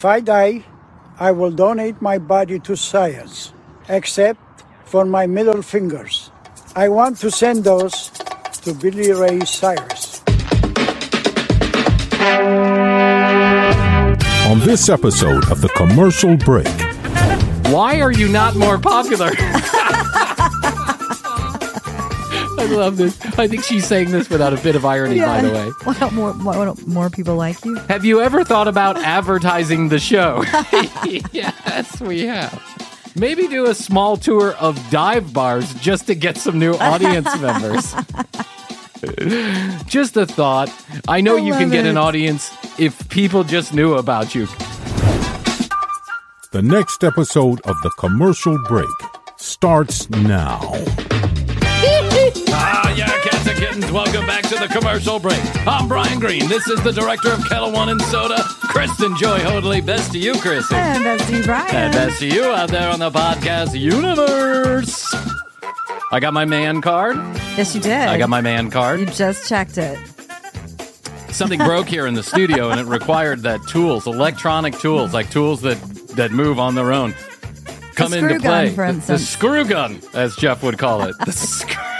If I die, I will donate my body to science, except for my middle fingers. I want to send those to Billy Ray Cyrus. On this episode of The Commercial Break. Why are you not more popular? I love this. I think she's saying this without a bit of irony, by the way. Why don't more people like you? Have you ever thought about advertising the show? Yes, we have. Maybe do a small tour of dive bars just to get some new audience members. Just a thought. I know you can get an audience if people just knew about you. The next episode of The Commercial Break starts now. Cats and kittens, welcome back to The Commercial Break. I'm Brian Green. This is the director of Kettle One and Soda, Kristen Joy Hoadley. Best to you, Kristen. And best to you, Brian. And best to you out there on the podcast universe. I got my man card. Yes, you did. I got my man card. You just checked it. Something broke here in the studio, and it required that tools, electronic tools, like tools that move on their own, come into play. Gun, for instance. The screw gun, as Jeff would call it. The screw gun.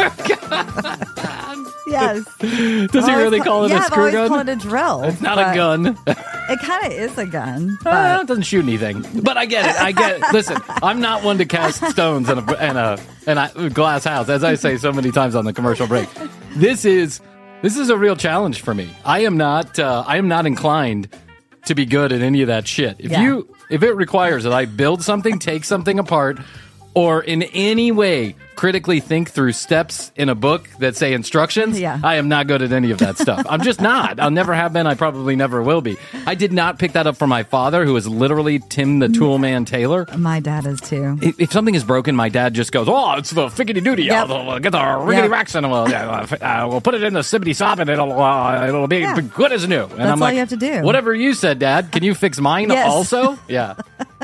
Yes. Does he really call it a screw gun? I've always called it a drill. It's not a gun. It kind of is a gun. But It doesn't shoot anything. But I get it. Listen, I'm not one to cast stones in a glass house, as I say so many times on The Commercial Break. This is a real challenge for me. I am not inclined to be good at any of that shit. If it requires that I build something, take something apart, or in any way critically think through steps in a book that say instructions, I am not good at any of that stuff. I'm just not. I'll never have been. I probably never will be. I did not pick that up from my father, who is literally Tim the Toolman Taylor. My dad is too. If something is broken, my dad just goes, "Oh, it's the figgity-doody. Yep. We'll get the riggedy-racks and we'll put it in the sippity-sop and it'll be good as new." And That's I'm all like, you have to do. Whatever you said, Dad. Can you fix mine also? Yeah.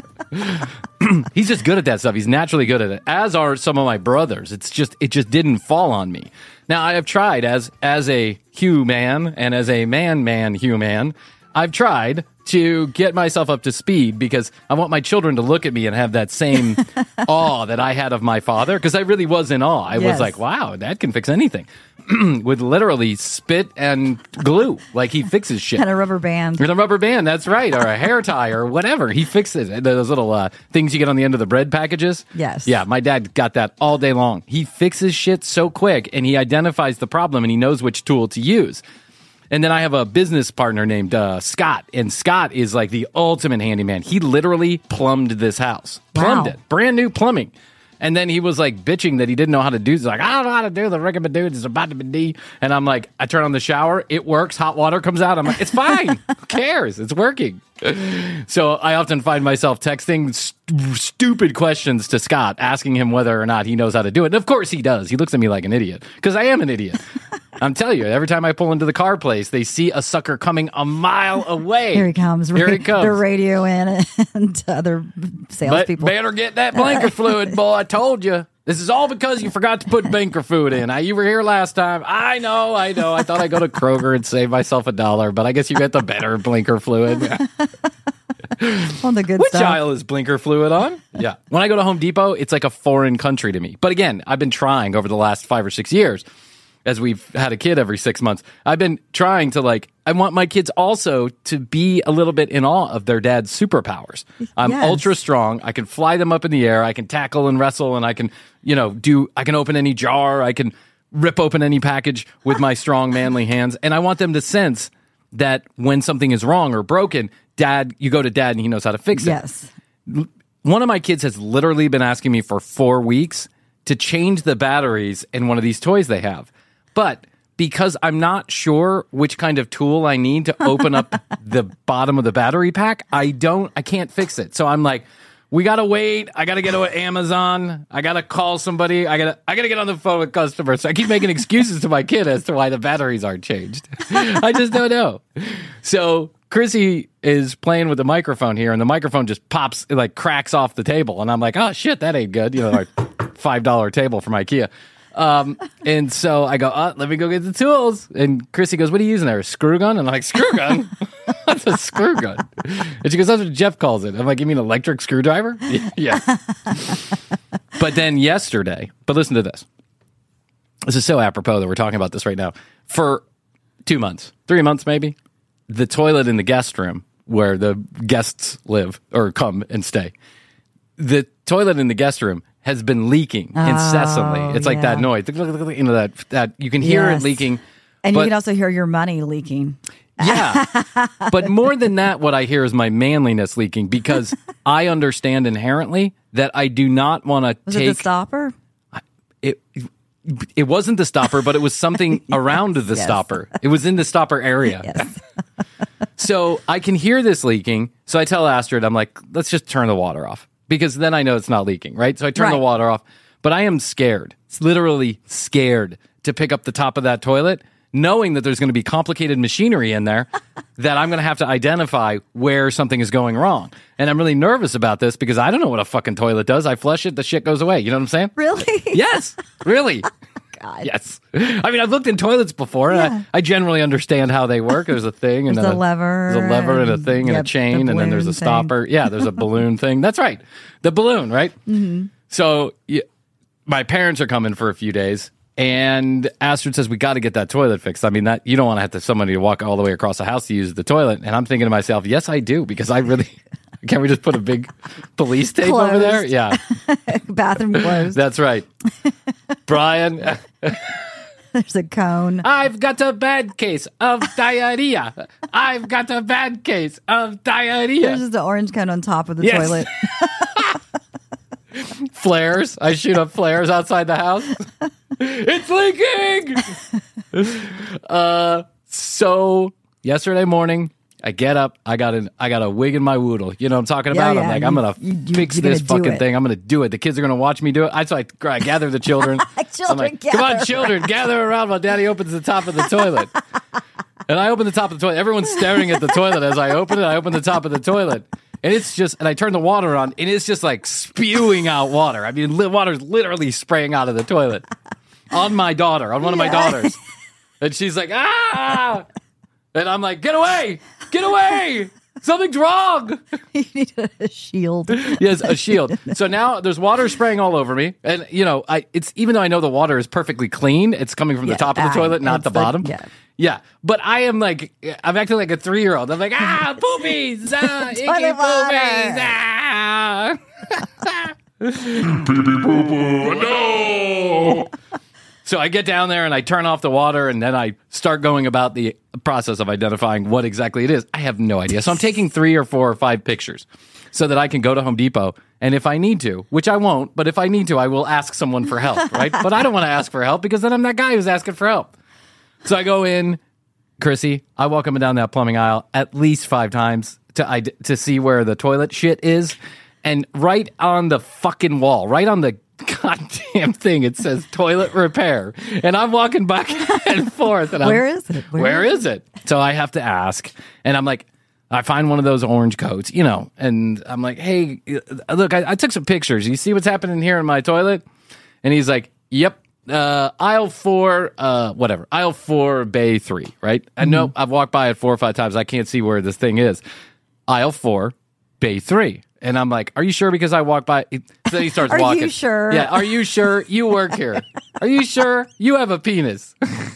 He's just good at that stuff. He's naturally good at it, as are some of my brothers. It just didn't fall on me. Now, I have tried as a human and as a human, I've tried to get myself up to speed because I want my children to look at me and have that same awe that I had of my father, because I really was in awe. I was like, wow, Dad can fix anything. With literally spit and glue. Like, he fixes shit. And a rubber band. And a rubber band, that's right. Or a hair tie or whatever. He fixes it. Those little things you get on the end of the bread packages. Yes. Yeah, my dad got that all day long. He fixes shit so quick, and he identifies the problem, and he knows which tool to use. And then I have a business partner named Scott, and Scott is like the ultimate handyman. He literally plumbed this house. Plumbed it. Brand new plumbing. And then he was like bitching that he didn't know how to do. He's like, I don't know how to do the riggamadoo. It's about to be. And I'm like, I turn on the shower. It works. Hot water comes out. I'm like, it's fine. Who cares? It's working. So I often find myself texting stupid questions to Scott, asking him whether or not he knows how to do it. And of course he does. He looks at me like an idiot, because I am an idiot. I'm telling you, every time I pull into the car place, they see a sucker coming a mile away. Here he comes. Here he comes. The radio and other salespeople. Better get that blinker fluid, boy. I told you. This is all because you forgot to put blinker fluid in. You were here last time. I know. I thought I'd go to Kroger and save myself $1, but I guess you get the better blinker fluid. On the good Which stuff. aisle is blinker fluid on? Yeah. When I go to Home Depot, it's like a foreign country to me. But again, I've been trying over the last 5 or 6 years, as we've had a kid every 6 months. I've been trying to I want my kids also to be a little bit in awe of their dad's superpowers. I'm ultra strong. I can fly them up in the air. I can tackle and wrestle, and I can, I can open any jar. I can rip open any package with my strong, manly hands. And I want them to sense that when something is wrong or broken, you go to Dad and he knows how to fix it. Yes. One of my kids has literally been asking me for 4 weeks to change the batteries in one of these toys they have. But because I'm not sure which kind of tool I need to open up the bottom of the battery pack, I can't fix it. So I'm like, we got to wait. I got to get to Amazon. I got to call somebody. I got to get on the phone with customers. So I keep making excuses to my kid as to why the batteries aren't changed. I just don't know. So Chrissy is playing with the microphone here, and the microphone just pops, cracks off the table. And I'm like, oh, shit, that ain't good. Our $5 table from IKEA. And so I go, let me go get the tools. And Chrissy goes, what are you using there? A screw gun? And I'm like, screw gun? What's a screw gun? And she goes, that's what Jeff calls it. I'm like, you mean electric screwdriver? Yeah. But then yesterday, but listen to this. This is so apropos that we're talking about this right now. For 2 months, 3 months maybe, the toilet in the guest room where the guests live or come and stay, the toilet in the guest room has been leaking incessantly. It's like that noise. You know, that you can hear it leaking. And you can also hear your money leaking. Yeah. But more than that, what I hear is my manliness leaking because I understand inherently that I do not want to take... Was it the stopper? It wasn't the stopper, but it was something around the stopper. It was in the stopper area. Yes. So I can hear this leaking. So I tell Astrid, I'm like, let's just turn the water off because then I know it's not leaking, right? So I turn the water off, but I am scared. It's literally scared to pick up the top of that toilet, knowing that there's going to be complicated machinery in there that I'm going to have to identify where something is going wrong. And I'm really nervous about this because I don't know what a fucking toilet does. I flush it, the shit goes away. You know what I'm saying? Really? Yes, really. God. Yes. I mean, I've looked in toilets before, and I generally understand how they work. There's a thing, and there's then a lever. There's a lever and a thing and a chain, and then there's a stopper. Yeah, there's a balloon thing. That's right. The balloon, right? Mm-hmm. So my parents are coming for a few days, and Astrid says, we got to get that toilet fixed. I mean, that you don't want to have somebody to walk all the way across the house to use the toilet. And I'm thinking to myself, yes, I do, because I really... Can't we just put a big police tape over there? Yeah. Bathroom closed. That's right. Brian. There's a cone. I've got a bad case of diarrhea. I've got a bad case of diarrhea. There's just an orange cone on top of the toilet. Flares. I shoot up flares outside the house. It's leaking. So yesterday morning, I get up. I got a wig in my woodle. You know what I'm talking about? Yeah, I'm like, I'm gonna fix this fucking thing. I'm gonna do it. The kids are gonna watch me do it. So I gather the children. I'm like, come on, children, gather around while Daddy opens the top of the toilet. And I open the top of the toilet. Everyone's staring at the toilet as I open it. I open the top of the toilet. And it's just, and I turn the water on, and it's just like spewing out water. I mean, water's literally spraying out of the toilet on my daughter, on one of my daughters. And she's like, ah! And I'm like, get away! Get away! Something's wrong! You need a shield. Yes, a shield. So now there's water spraying all over me. And, you know, it's even though I know the water is perfectly clean, it's coming from the top of the toilet, not the bottom. Yeah. But I am like, I'm acting like a 3-year-old. I'm like, poopies! Icky poopies! Pee-pee-poo-poo! No! So I get down there and I turn off the water and then I start going about the process of identifying what exactly it is. I have no idea. So I'm taking 3 or 4 or 5 pictures so that I can go to Home Depot. And if I need to, which I won't, but if I need to, I will ask someone for help, right? But I don't want to ask for help because then I'm that guy who's asking for help. So I go in, Chrissy, I walk up and down that plumbing aisle at least 5 times to see where the toilet shit is. And right on the fucking wall, right on the goddamn thing, it says toilet repair. And I'm walking back and forth. And Where is it? Where is it? So I have to ask. And I'm like, I find one of those orange coats, you know, and I'm like, hey, look, I took some pictures. You see what's happening here in my toilet? And he's like, yep. Aisle 4, aisle 4, bay 3, right? And no, I've walked by it 4 or 5 times. I can't see where this thing is. Aisle 4, bay 3. And I'm like, are you sure? Because I walked by. So he starts walking. Are you sure? Yeah. Are you sure? You work here. Are you sure? You have a penis.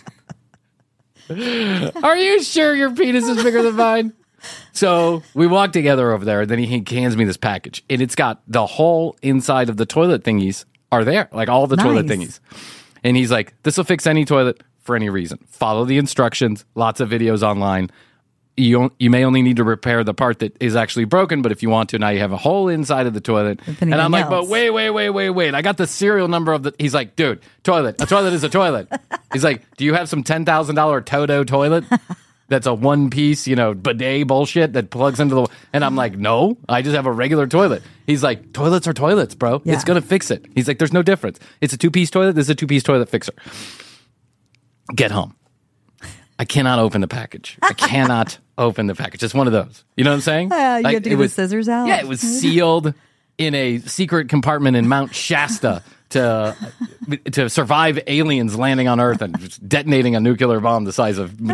Are you sure your penis is bigger than mine? So we walk together over there. And then he hands me this package. And it's got the whole inside of the toilet thingies are there. Like all the toilet thingies. And he's like, this will fix any toilet for any reason. Follow the instructions. Lots of videos online. You may only need to repair the part that is actually broken, but if you want to, now you have a whole inside of the toilet. And I'm like, but wait. I got the serial number of the... He's like, dude, a toilet is a toilet. He's like, do you have some $10,000 Toto toilet that's a one-piece, you know, bidet bullshit that plugs into the... And I'm like, no, I just have a regular toilet. He's like, toilets are toilets, bro. Yeah. It's going to fix it. He's like, there's no difference. It's a 2-piece toilet. This is a 2-piece toilet fixer. Get home. I cannot open the package. I cannot open the package. It's one of those. You know what I'm saying? You like, have to get the scissors out? Yeah, it was sealed in a secret compartment in Mount Shasta to survive aliens landing on Earth and just detonating a nuclear bomb the size of,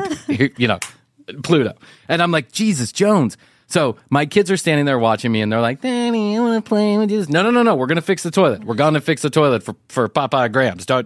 Pluto. And I'm like, Jesus Jones. So my kids are standing there watching me, and they're like, Daddy, I want to play with you. No. We're going to fix the toilet. We're going to fix the toilet for Papa Grams. Don't.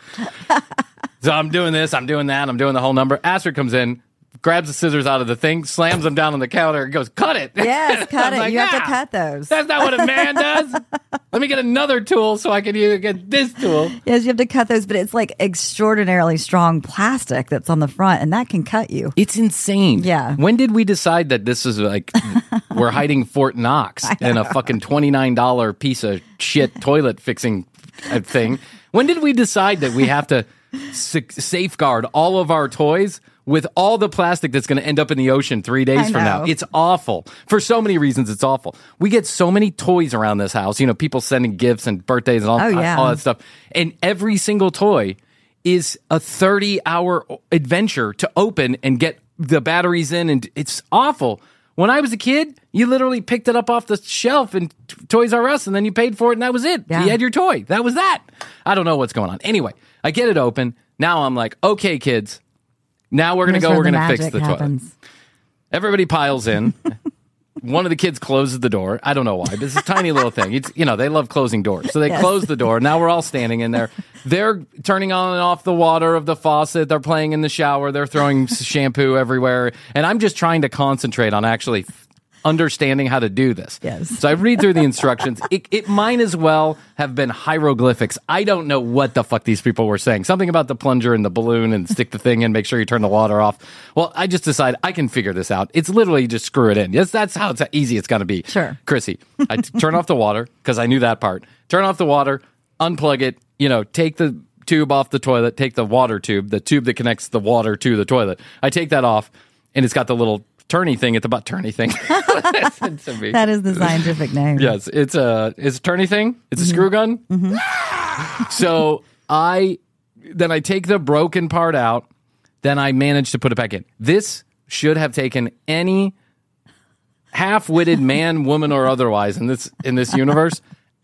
So I'm doing this. I'm doing that. I'm doing the whole number. Astrid comes in, grabs the scissors out of the thing, slams them down on the counter, and goes, cut it. Yes, cut it. Like, you have to cut those. That's not what a man does. Let me get another tool so I can either get this tool. Yes, you have to cut those, but it's like extraordinarily strong plastic that's on the front, and that can cut you. It's insane. Yeah. When did we decide that this is like we're hiding Fort Knox in a fucking $29 piece of shit toilet fixing thing? When did we decide that we have to safeguard all of our toys with all the plastic that's going to end up in the ocean 3 days from now? It's awful. For so many reasons, it's awful. We get so many toys around this house. People sending gifts and birthdays and all that stuff. And every single toy is a 30-hour adventure to open and get the batteries in. And it's awful. When I was a kid, you literally picked it up off the shelf in Toys R Us, and then you paid for it, and that was it. Yeah. You had your toy. That was that. I don't know what's going on. Anyway, I get it open. Now I'm like, okay, kids. Now we're going to go. We're going to fix the toilet. Everybody piles in. One of the kids closes the door. I don't know why, but it's a tiny little thing. It's, they love closing doors. So they close the door. Now we're all standing in there. They're turning on and off the water of the faucet. They're playing in the shower. They're throwing shampoo everywhere. And I'm just trying to concentrate on actually understanding how to do this. Yes. So I read through the instructions. It might as well have been hieroglyphics. I don't know what the fuck these people were saying. Something about the plunger and the balloon and stick the thing in, make sure you turn the water off. Well, I just decided I can figure this out. It's literally just screw it in. Yes, that's how easy it's going to be. Sure. Chrissy, I turn off the water because I knew that part. Turn off the water, unplug it, take the tube off the toilet, take the water tube, the tube that connects the water to the toilet. I take that off, and it's got the little turny thing at the butt. Turny thing. Listen to me. That is the scientific name. Yes, it's a turny thing. It's a screw gun. Mm-hmm. So I take the broken part out. Then I manage to put it back in. This should have taken any half-witted man, woman, or otherwise in this universe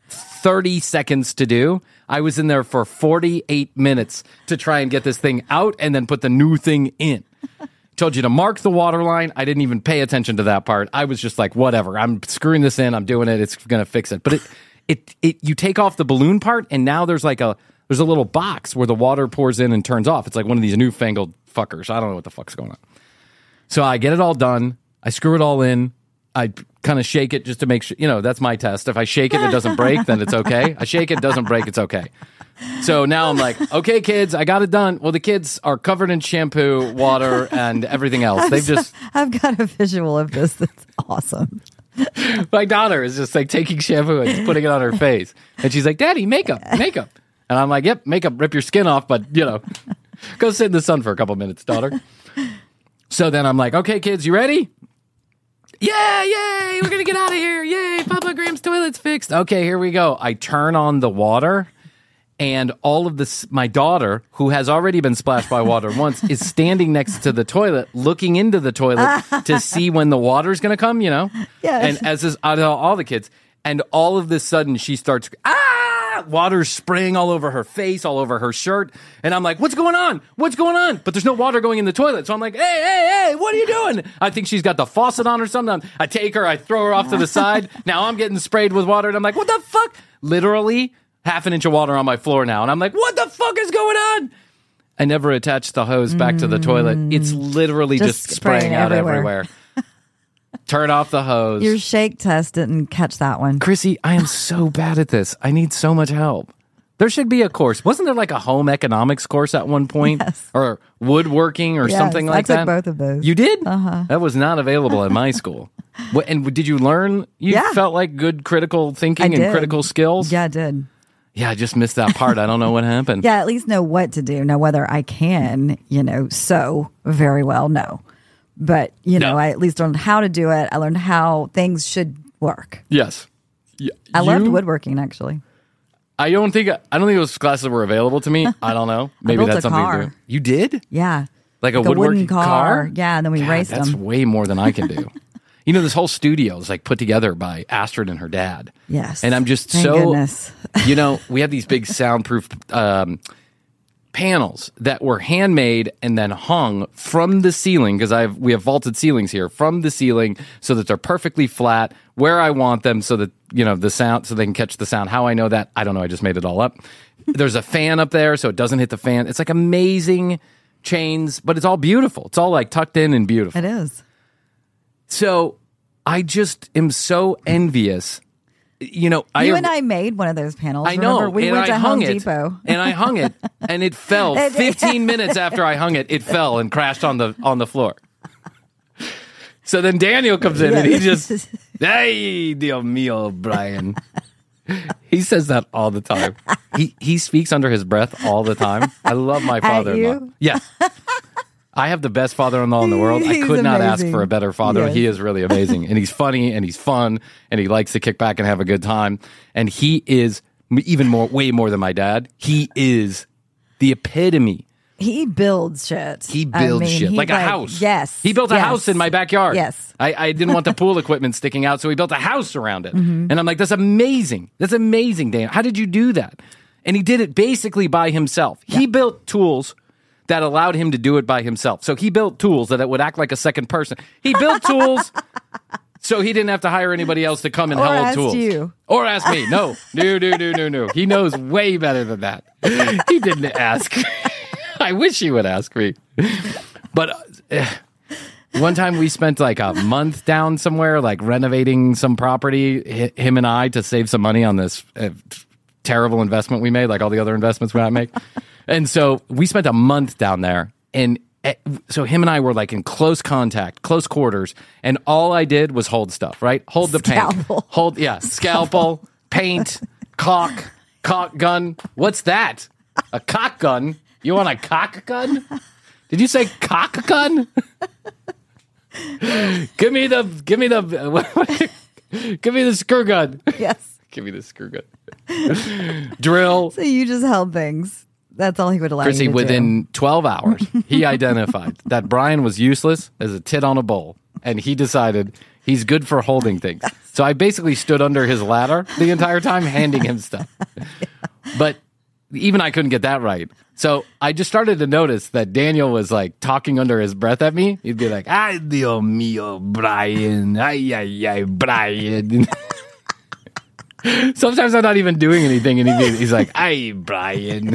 30 seconds to do. I was in there for 48 minutes to try and get this thing out and then put the new thing in. Told you to mark the water line. I didn't even pay attention to that part. I was just like, whatever. I'm screwing this in. I'm doing it. It's going to fix it. But you take off the balloon part, and now there's a little box where the water pours in and turns off. It's like one of these newfangled fuckers. I don't know what the fuck's going on. So I get it all done. I screw it all in. I kind of shake it just to make sure, that's my test. If I shake it and it doesn't break, then it's okay. I shake it, doesn't break, it's okay. So now I'm like, okay, kids, I got it done. Well, the kids are covered in shampoo, water, and everything else. I've got a visual of this that's awesome. My daughter is just like taking shampoo and putting it on her face. And she's like, Daddy, makeup. And I'm like, yep, makeup, rip your skin off, but, go sit in the sun for a couple minutes, daughter. So then I'm like, okay, kids, you ready? Yeah, yay, we're going to get out of here. Yay, Papa Graham's toilet's fixed. Okay, here we go. I turn on the water, and all of this, my daughter, who has already been splashed by water once, is standing next to the toilet, looking into the toilet to see when the water's going to come, Yes. And as is all the kids. And all of this sudden, she starts, water's spraying all over her face, all over her shirt. And I'm like, what's going on? What's going on? But there's no water going in the toilet. So I'm like, hey, what are you doing? I think she's got the faucet on or something. I take her, I throw her off to the side. Now I'm getting sprayed with water. And I'm like, what the fuck? Literally half an inch of water on my floor now. And I'm like, what the fuck is going on? I never attached the hose back to the toilet. It's literally just spraying out everywhere. Turn off the hose. Your shake test didn't catch that one. Chrissy, I am so bad at this. I need so much help. There should be a course. Wasn't there like a home economics course at one point? Yes. Or woodworking or something like that? I took both of those. You did? Uh-huh. That was not available at my school. And did you learn? You felt like good critical thinking and critical skills? Yeah, I did. Yeah, I just missed that part. I don't know what happened. Yeah, at least know what to do. Now, whether I can, sew very well, no. But, I at least learned how to do it. I learned how things should work. Yes. I loved woodworking, actually. I don't think those classes were available to me. I don't know. Maybe that's something to do. You did? Yeah. Like a woodworking wooden car? Yeah, and then we raced them. That's way more than I can do. This whole studio is like put together by Astrid and her dad. Yes. And I'm just Thank goodness. We have these big soundproof panels that were handmade and then hung from the ceiling, because we have vaulted ceilings here, from the ceiling, so that they're perfectly flat where I want them, so that the sound, so they can catch the sound. How I know that, I don't know. I just made it all up. There's a fan up there so it doesn't hit the fan. It's like amazing chains, but it's all beautiful. It's all like tucked in and beautiful. It is. So I just am so envious. You and I made one of those panels. I know. Remember? We went to Home Depot. And I hung it, and it fell. 15 minutes after I hung it, it fell and crashed on the floor. So then Daniel comes in, and he just, hey, Dios mío, Brian. He says that all the time. He speaks under his breath all the time. I love my father-in-law. Yeah. I have the best father-in-law in the world. I could not ask for a better father. Yes. He is really amazing. And he's funny and he's fun and he likes to kick back and have a good time. And he is way more than my dad. He is the epitome. He builds shit. He builds shit. Like a house. Yes. He built a house in my backyard. Yes. I didn't want the pool equipment sticking out, so he built a house around it. And I'm like, that's amazing. That's amazing, Dan. How did you do that? And he did it basically by himself. Yep. He built tools that allowed him to do it by himself. So he built tools that it would act like a second person. He built tools so he didn't have to hire anybody else to come and hold tools. You. Or ask me. No. No. He knows way better than that. He didn't ask. I wish he would ask me. But one time we spent like a month down somewhere, like renovating some property, him and I, to save some money on this terrible investment we made, like all the other investments we might make. And so we spent a month down there, and so him and I were like in close contact, close quarters, and all I did was hold stuff, right? Hold the Scalpel. paint. Scalpel, paint, caulk gun. What's that? A cock gun? You want a cock gun? Did you say cock gun? Give me the screw gun. Yes. Give me the screw gun. Drill. So you just held things. That's all he would allow Chrissy, you to within 12 hours, he identified that Brian was useless as a tit on a bowl, and he decided he's good for holding things. So I basically stood under his ladder the entire time, handing him stuff. But even I couldn't get that right. So I just started to notice that Daniel was like talking under his breath at me. He'd be like, "Ay, Dios mío, Brian. Ay, Brian." Sometimes I'm not even doing anything, and he's like, "Ay, Brian."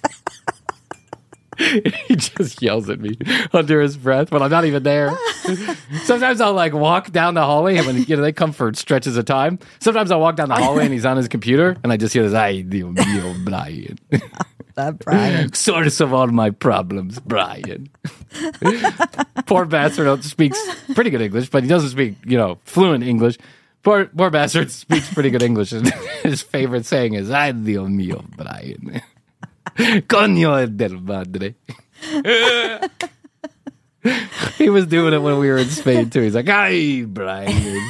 He just yells at me under his breath when I'm not even there. Sometimes I'll like walk down the hallway, and when they come for stretches of time. Sometimes I'll walk down the hallway and he's on his computer, and I just hear this, "Ay, Dios mío, Brian." That Brian. Source of all my problems, Brian. Poor bastard speaks pretty good English, but he doesn't speak, fluent English. Poor bastard speaks pretty good English. And his favorite saying is, "Ay, Dios mío, Brian." Coño del madre. He was doing it when we were in Spain, too. He's like, "Ay, Brian."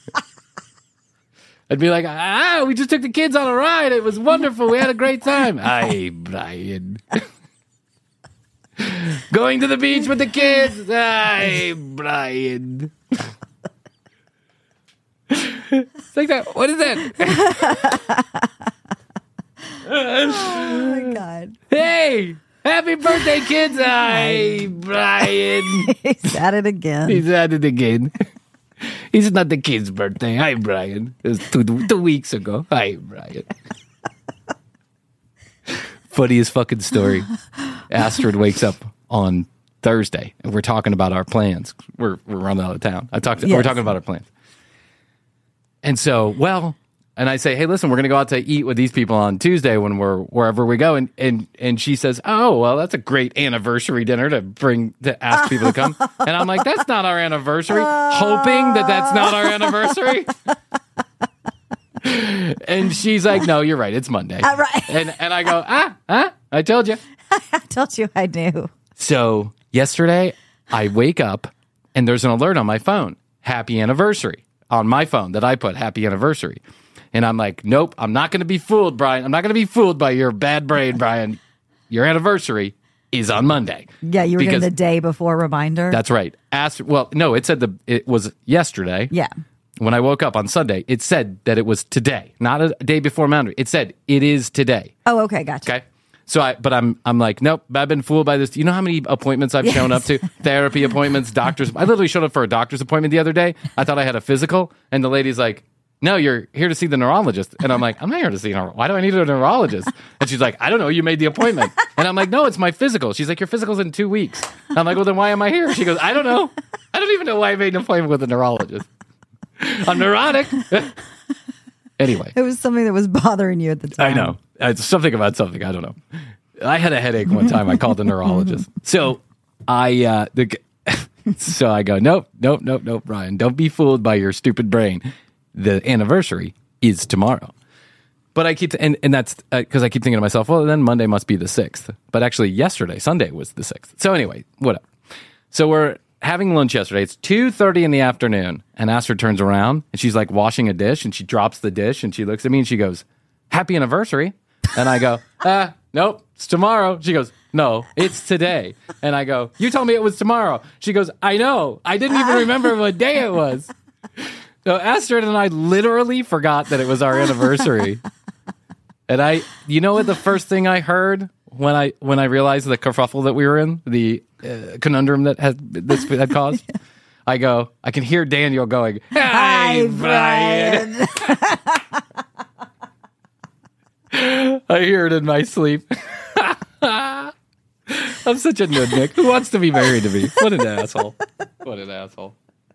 I'd be like, "We just took the kids on a ride. It was wonderful. We had a great time." "Ay, Brian." "Going to the beach with the kids." "Ay, Brian." It's like that. What is that? Oh my God. "Hey, happy birthday, kids." "Ay, Brian." He's at it again. He's at it again. It's not the kid's birthday. "Hi, Brian." It was 2 weeks ago. "Hi, Brian." Funniest fucking story. Astrid wakes up on Thursday, and we're talking about our plans. We're running out of town. We're talking about our plans. And so, and I say, "Hey, listen, we're going to go out to eat with these people on Tuesday when we're wherever we go." And she says, "Oh, well, that's a great anniversary dinner to ask people to come." And I'm like, "That's not our anniversary," hoping that that's not our anniversary. And she's like, "No, you're right. It's Monday." Right. And I go, I told you. I told you I knew. So yesterday I wake up and there's an alert on my phone. Happy anniversary. On my phone that I put happy anniversary. And I'm like, "Nope, I'm not going to be fooled, Brian. I'm not going to be fooled by your bad brain, Brian. Your anniversary is on Monday. Yeah, you were getting the day before reminder. That's right. No, it said it was yesterday. Yeah. When I woke up on Sunday, it said that it was today, not a day before Monday. It said it is today. Oh, okay, gotcha. Okay. So I'm like, nope, I've been fooled by this. You know how many appointments I've shown up to? Therapy appointments, doctors. I literally showed up for a doctor's appointment the other day. I thought I had a physical, and the lady's like, no, you're here to see the neurologist. And I'm like, I'm not here to see her. Why do I need a neurologist? And she's like, I don't know. You made the appointment. And I'm like, no, it's my physical. She's like, your physical's in 2 weeks. And I'm like, well, then why am I here? She goes, I don't know. I don't even know why I made an appointment with a neurologist. I'm neurotic. Anyway. It was something that was bothering you at the time. I know. It's something about something. I don't know. I had a headache one time. I called the neurologist. So I go, nope, Brian. Don't be fooled by your stupid brain. The anniversary is tomorrow. But I keep, and that's because I keep thinking to myself, well, then Monday must be the 6th. But actually, Sunday was the 6th. So anyway, whatever. So we're having lunch yesterday. It's 2:30 in the afternoon. And Astrid turns around and she's like washing a dish and she drops the dish and she looks at me and she goes, happy anniversary. And I go, nope, it's tomorrow. She goes, no, it's today. And I go, you told me it was tomorrow. She goes, I know. I didn't even remember what day it was. So Astrid and I literally forgot that it was our anniversary. And you know what the first thing I heard when I realized the kerfuffle that we were in, the conundrum that had caused? Yeah. I go, I can hear Daniel going, hi, Brian. I hear it in my sleep. I'm such a nudnik. Who wants to be married to me? What an asshole. What an asshole.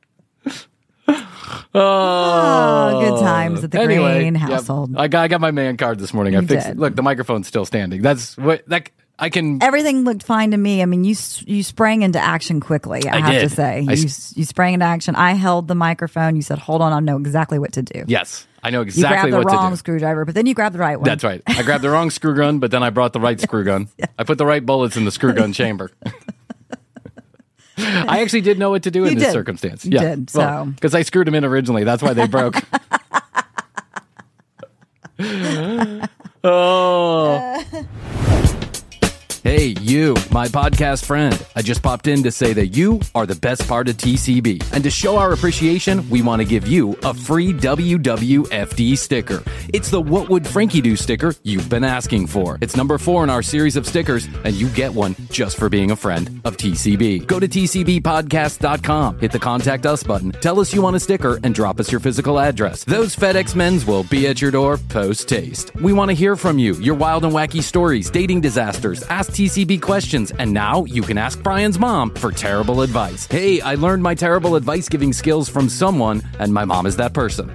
Oh, good times at the Green household. Yep. I got my man card this morning. I fixed it. Look, the microphone's still standing. That's what I can. Everything looked fine to me. I mean, you sprang into action quickly. I have to say, you sprang into action. I held the microphone. You said, "Hold on, I know exactly what to do." Yes, I know exactly what to do. You grabbed the wrong screwdriver, but then you grabbed the right one. That's right. I grabbed the wrong screw gun, but then I brought the right screw gun. Yes. I put the right bullets in the screw gun chamber. I actually did know what to do in this circumstance. You did, so. Because I screwed them in originally. That's why they broke. Oh. Hey, you, my podcast friend. I just popped in to say that you are the best part of TCB. And to show our appreciation, we want to give you a free WWFD sticker. It's the What Would Frankie Do sticker you've been asking for. It's number 4 in our series of stickers, and you get one just for being a friend of TCB. Go to tcbpodcast.com, hit the Contact Us button, tell us you want a sticker, and drop us your physical address. Those FedEx men's will be at your door post-haste. We want to hear from you, your wild and wacky stories, dating disasters, ask TCB questions, and now you can ask Brian's mom for terrible advice. Hey, I learned my terrible advice giving skills from someone, and my mom is that person.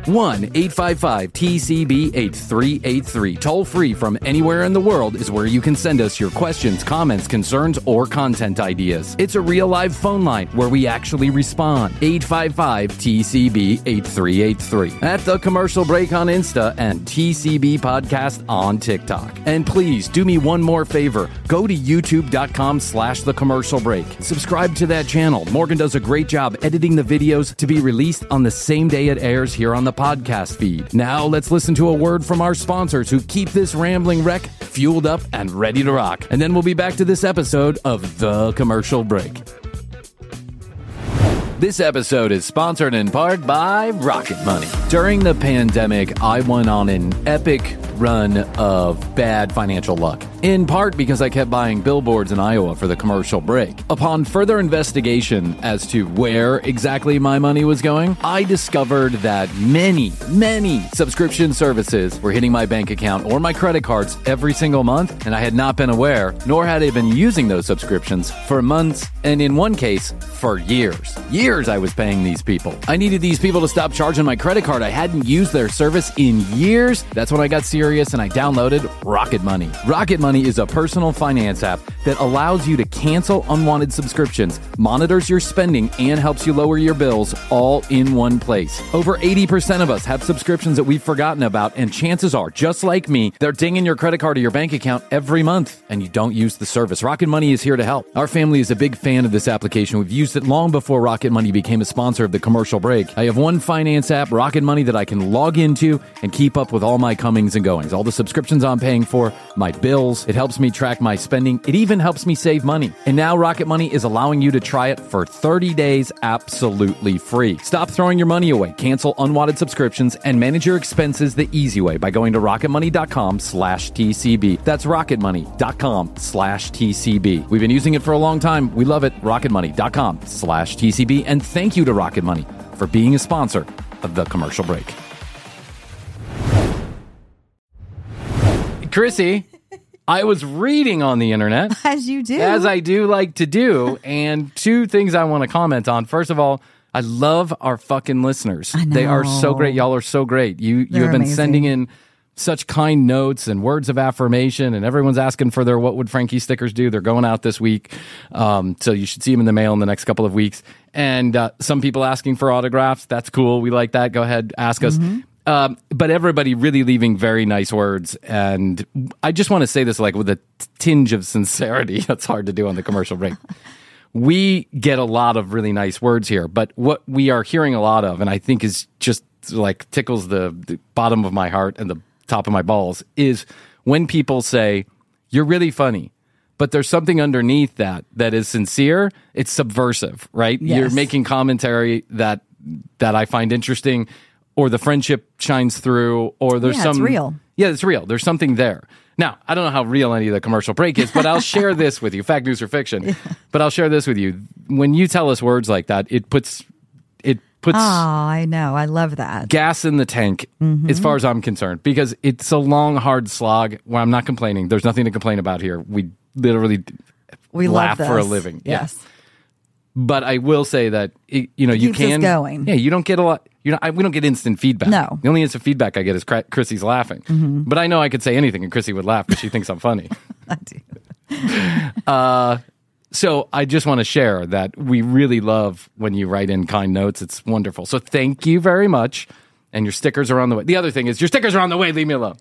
1-855-TCB-8383. Toll free from anywhere in the world is where you can send us your questions, comments, concerns, or content ideas. It's a real live phone line where we actually respond. 855-TCB-8383. At The Commercial Break on Insta and TCB Podcast on TikTok. And please do me one more favor. Go to youtube.com/The Commercial Break. Subscribe to that channel. Morgan does a great job editing the videos to be released on the same day it airs here on the podcast feed. Now let's listen to a word from our sponsors who keep this rambling wreck fueled up and ready to rock. And then we'll be back to this episode of The Commercial Break. This episode is sponsored in part by Rocket Money. During the pandemic, I went on an epic run of bad financial luck, in part because I kept buying billboards in Iowa for The Commercial Break. Upon further investigation as to where exactly my money was going, I discovered that many subscription services were hitting my bank account or my credit cards every single month, and I had not been aware, nor had I been using those subscriptions for months, and in one case, for years. Years I was paying these people. I needed these people to stop charging my credit card. I hadn't used their service in years. That's when I got serious and I downloaded Rocket Money. Rocket Money is a personal finance app that allows you to cancel unwanted subscriptions, monitors your spending, and helps you lower your bills all in one place. Over 80% of us have subscriptions that we've forgotten about, and chances are, just like me, they're dinging your credit card or your bank account every month, and you don't use the service. Rocket Money is here to help. Our family is a big fan of this application. We've used it long before Rocket Money became a sponsor of The Commercial Break. I have one finance app, Rocket Money, that I can log into and keep up with all my comings and goings. All the subscriptions I'm paying for, my bills, bills. It helps me track my spending. It even helps me save money. And now Rocket Money is allowing you to try it for 30 days absolutely free. Stop throwing your money away. Cancel unwanted subscriptions and manage your expenses the easy way by going to rocketmoney.com/TCB. That's rocketmoney.com/TCB. We've been using it for a long time. We love it. rocketmoney.com/TCB. And thank you to Rocket Money for being a sponsor of The Commercial Break. Chrissy, I was reading on the internet. As you do. As I do like to do. And two things I want to comment on. First of all, I love our fucking listeners. I know. They are so great. Y'all are so great. You have been amazing. sending in such kind notes and words of affirmation, and everyone's asking for their What Would Frankie stickers do. They're going out this week. So you should see them in the mail in the next couple of weeks. And some people asking for autographs. That's cool. We like that. Go ahead, ask us. But everybody really leaving very nice words. And I just want to say this like with a tinge of sincerity. That's hard to do on the commercial break. We get a lot of really nice words here, but what we are hearing a lot of, and I think is just like tickles the bottom of my heart and the top of my balls, is when people say, "You're really funny," but there's something underneath that is sincere. It's subversive, right? Yes. You're making commentary that I find interesting, or the friendship shines through, or there's It's real. Yeah, it's real. There's something there. Now, I don't know how real any of the commercial break is, but I'll share this with you. Fact, news, or fiction. But I'll share this with you. When you tell us words like that, it puts Oh, I know. I love that. gas in the tank, as far as I'm concerned, because it's a long, hard slog. Well, I'm not complaining. There's nothing to complain about here. We literally We laugh love for a this. living. Yes. Yeah. But I will say that you keeps us can going. Yeah, you don't get a lot. We don't get instant feedback. No. The only instant feedback I get is Chrissy's laughing. But I know I could say anything and Chrissy would laugh because she thinks I'm funny. I do. So I just want to share that we really love when you write in kind notes. It's wonderful. So thank you very much. And your stickers are on the way. The other thing is your stickers are on the way. Leave me alone.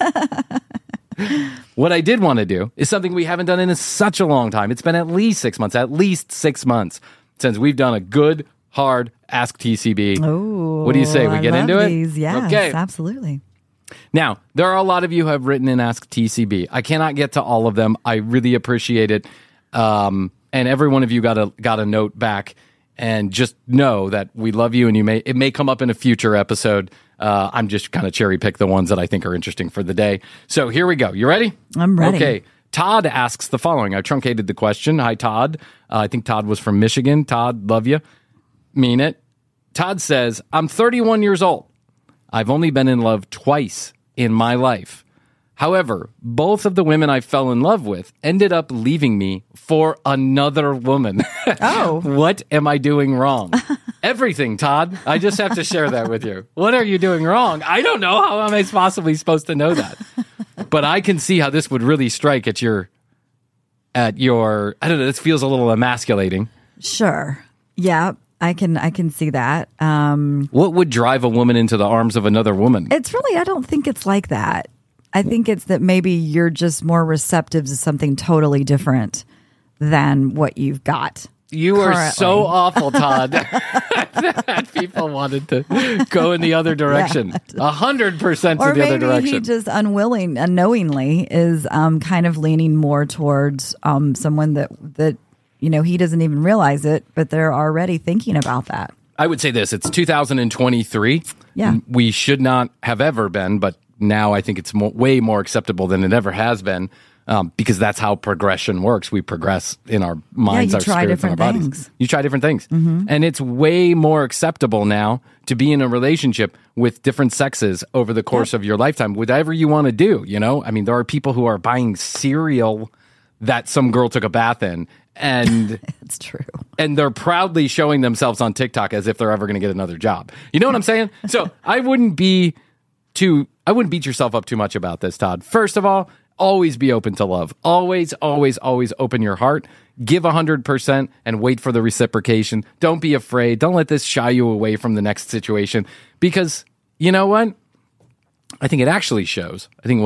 What I did want to do is something we haven't done in such a long time. It's been at least 6 months, since we've done a good, hard Ask TCB. Oh, what do you say? We get into it? these. Yes, Okay. absolutely. Now, there are a lot of you who have written in Ask TCB. I cannot get to all of them. I really appreciate it. And every one of you got a note back. And just know that we love you, and it may come up in a future episode. I'm just kind of cherry pick the ones that I think are interesting for the day. So here we go. You ready? I'm ready. Okay. Todd asks the following. I truncated the question. Hi, Todd. I think Todd was from Michigan. Todd, love you. Mean it. Todd says, I'm 31 years old. I've only been in love twice in my life. However, both of the women I fell in love with ended up leaving me for another woman. Oh. What am I doing wrong? Everything, Todd. I just have to share that with you. What are you doing wrong? I don't know. How am I possibly supposed to know that? But I can see how this would really strike at your, I don't know, this feels a little emasculating. Sure. Yeah, I can see that. What would drive a woman into the arms of another woman? It's really, I don't think it's like that. I think it's that maybe you're just more receptive to something totally different than what you've got. You are currently. so awful, Todd, that people wanted to go in the other direction. 100% Or to the other maybe direction. he just unknowingly is kind of leaning more towards someone that he doesn't even realize it, but they're already thinking about that. I would say this. It's 2023. Yeah. We should not have ever been, but now I think it's way more acceptable than it ever has been, because that's how progression works. We progress in our minds, you our try spirits, and our different bodies. things. You try different things. And it's way more acceptable now to be in a relationship with different sexes over the course of your lifetime, whatever you want to do. I mean, there are people who are buying cereal that some girl took a bath in, and It's true. and they're proudly showing themselves on TikTok as if they're ever going to get another job. You know what I'm saying? So I wouldn't beat yourself up too much about this, Todd. First of all, always be open to love. Always, always, always open your heart. Give 100% and wait for the reciprocation. Don't be afraid. Don't let this shy you away from the next situation, because you know what? I think what it actually shows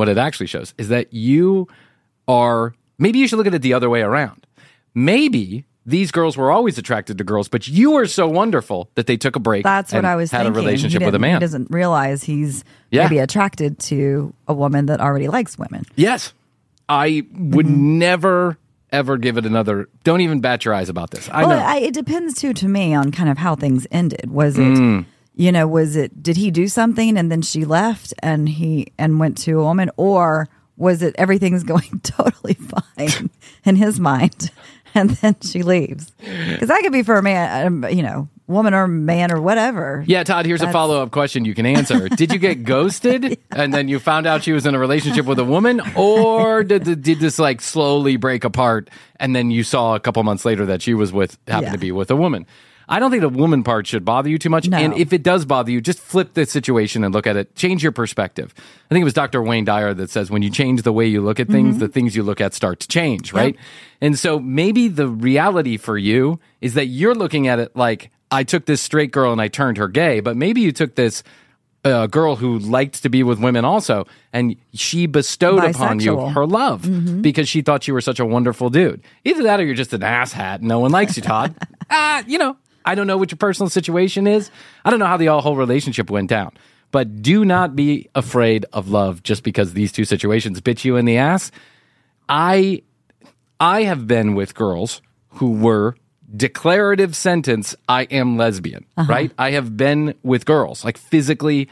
is that you are, maybe you should look at it the other way around. Maybe these girls were always attracted to girls, but you were so wonderful that they took a break. That's what and I was had thinking. a relationship He with a man. He doesn't realize he's Yeah. maybe attracted to a woman that already likes women. Yes. I would never, ever give it another. Don't even bat your eyes about this. I know. It depends too, to me, on kind of how things ended. Was it, did he do something and then she left and went to a woman, or was it everything's going totally fine in his mind and then she leaves? Because that could be for a man, woman or man or whatever. Yeah, Todd, here's a follow-up question you can answer. Did you get ghosted and then you found out she was in a relationship with a woman, or did this like slowly break apart and then you saw a couple months later that she was happened to be with a woman? I don't think the woman part should bother you too much. No. And if it does bother you, just flip the situation and look at it. Change your perspective. I think it was Dr. Wayne Dyer that says when you change the way you look at things, the things you look at start to change, right? And so maybe the reality for you is that you're looking at it like, I took this straight girl and I turned her gay, but maybe you took this girl who liked to be with women also, and she bestowed upon you her love because she thought you were such a wonderful dude. Either that or you're just an asshat and no one likes you, Todd. I don't know what your personal situation is. I don't know how the whole relationship went down. But do not be afraid of love just because these two situations bit you in the ass. I have been with girls who were declarative sentence, I am lesbian, right? I have been with girls, like physically...